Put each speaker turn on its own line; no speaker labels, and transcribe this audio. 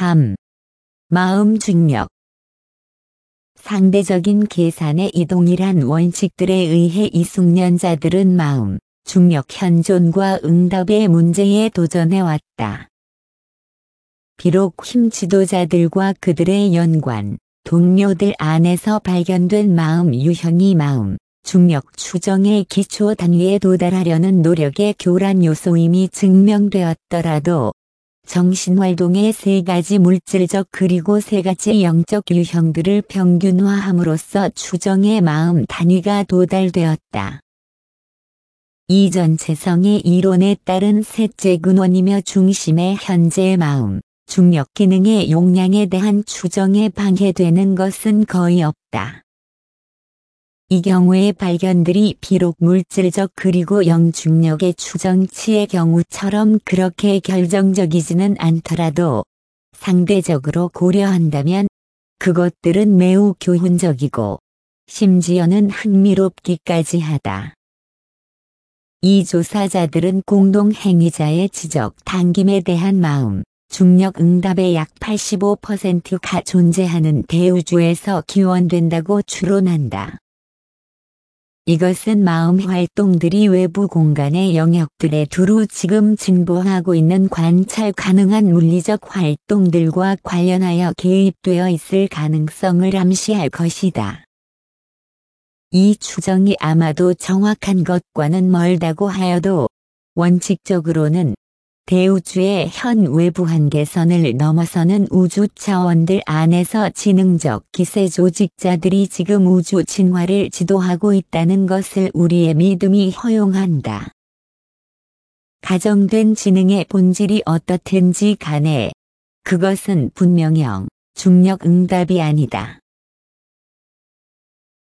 3. 마음 중력. 상대적인 계산의 이동이란 원칙들에 의해 이 숙련자들은 마음, 중력 현존과 응답의 문제에 도전해왔다. 비록 힘 지도자들과 그들의 연관, 동료들 안에서 발견된 마음 유형이 마음, 중력 추정의 기초 단위에 도달하려는 노력의 교란 요소임이 증명되었더라도 정신활동의 세 가지 물질적 그리고 세 가지 영적 유형들을 평균화함으로써 추정의 마음 단위가 도달되었다. 이 전체성의 이론에 따른 셋째 근원이며 중심의 현재의 마음, 중력 기능의 용량에 대한 추정에 방해되는 것은 거의 없다. 이 경우의 발견들이 비록 물질적 그리고 영중력의 추정치의 경우처럼 그렇게 결정적이지는 않더라도 상대적으로 고려한다면 그것들은 매우 교훈적이고 심지어는 흥미롭기까지 하다. 이 조사자들은 공동 행위자의 지적 당김에 대한 마음, 중력 응답의 약 85%가 존재하는 대우주에서 기원된다고 추론한다. 이것은 마음 활동들이 외부 공간의 영역들에 두루 지금 진보하고 있는 관찰 가능한 물리적 활동들과 관련하여 개입되어 있을 가능성을 암시할 것이다. 이 추정이 아마도 정확한 것과는 멀다고 하여도 원칙적으로는 대우주의 현 외부 한계선을 넘어서는 우주 차원들 안에서 지능적 기세 조직자들이 지금 우주 진화를 지도하고 있다는 것을 우리의 믿음이 허용한다. 가정된 지능의 본질이 어떻든지 간에 그것은 분명형, 중력 응답이 아니다.